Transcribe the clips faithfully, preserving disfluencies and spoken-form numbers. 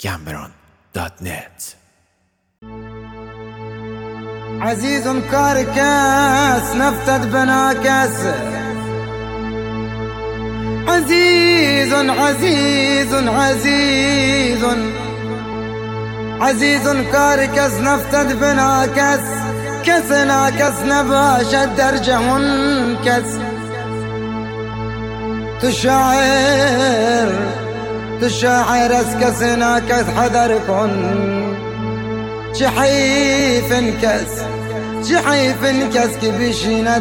گامبران دات نت. عزيز كاركاس نفتت بناكس، عزيز عزيز عزيز عزيز كاركس نفتت بناكس، كسناكس نباش الدرجة منكس. تشاعر تشاعر اسكسناكس حذركن، شحيف انكس شحيف انكس كبشينة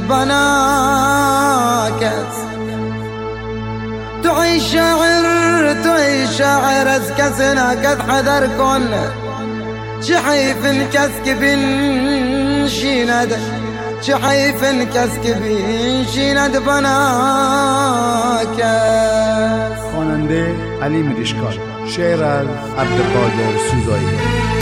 بناكس. تعيش شاعر تعيش شاعر اسكسناكس حذركن، شحيف انكس كبشينة شحيف انكس كبشينة بناكس. خواننده علی میرشکار، شعر از عبدالقادر سوزایی.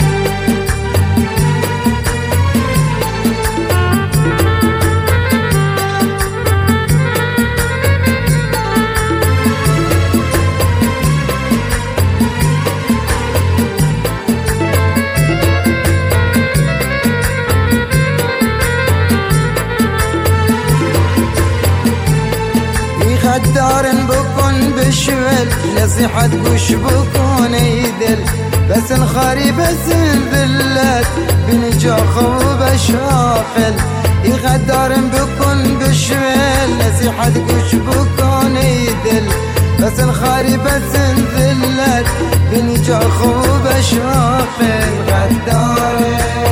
خدار بكون بشول نصيحة قش بكون يدل، بس الخاري بس الذلات بنجاخ وبشافل. يغدار بكون بشول نصيحة قش بكون يدل، بس الخاري بس الذلات بنجاخ وبشافل. غدار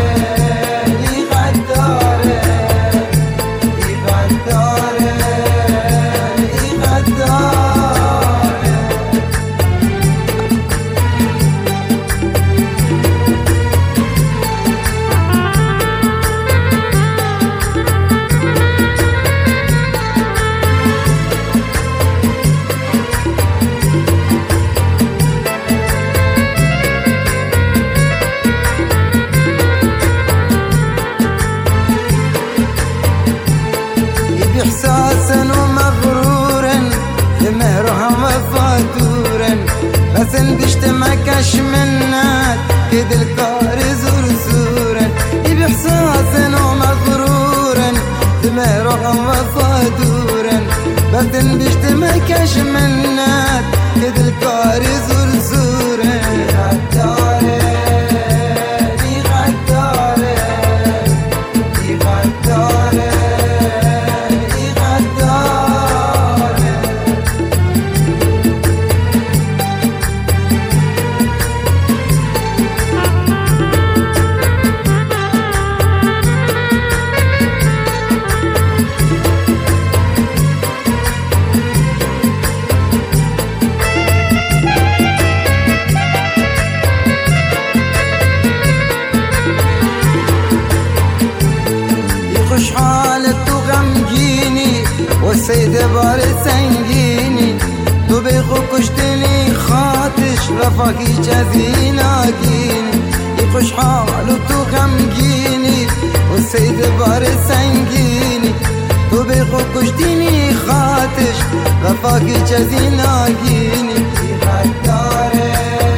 إحساسا ومغرورا لمهرها وفاتورا، بس بيشتمكش منات كد الكار زور زورا. بإحساسا ومغرورا لمهرها وفاتورا، بس بيشتمكش منات كد الكار زور زورا. خوش حالت و غمگینی و سید بار سنگینی، تو بیخو کشتنی خاطش رفاقی چزی ناگینی. خوش حالت و غمگینی و سید بار سنگینی، تو بیخو کشتنی خاطش رفاقی چزی ناگینی. غداره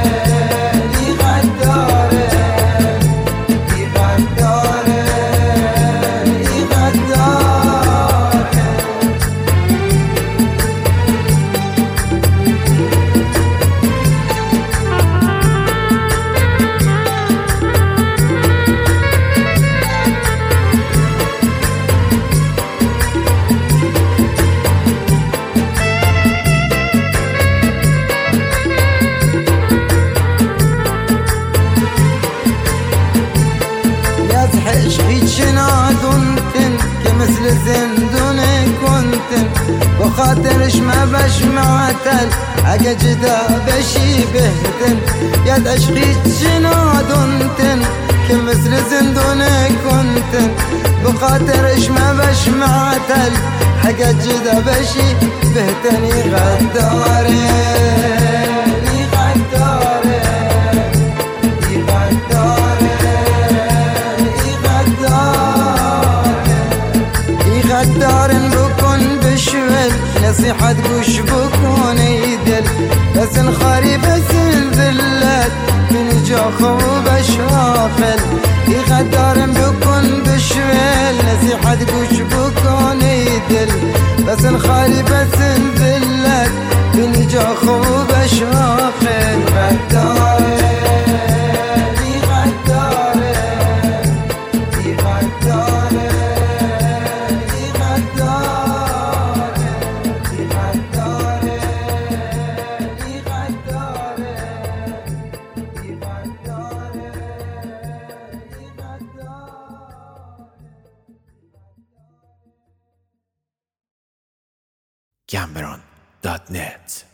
عشقي شنادنتن كمثل زندون كنتن، وخاطرش ما بشمعتن اجا جدا بشي بهتن. يا عشقي شنادنتن كمثل زندون كنتن، بخاطرش ما بشمعتن حاجة جدا بشي بهتن. غدارين غدار بكون بشول نصيحة قش بكون يدل، بس الخاري بس الذلات اینجا خوبش آخل يغدارم بكون بشويل نصيحة قوش بكوني دل بس الخالي بس نذلك بنجا خوبش آخل غدارم Cameron dot net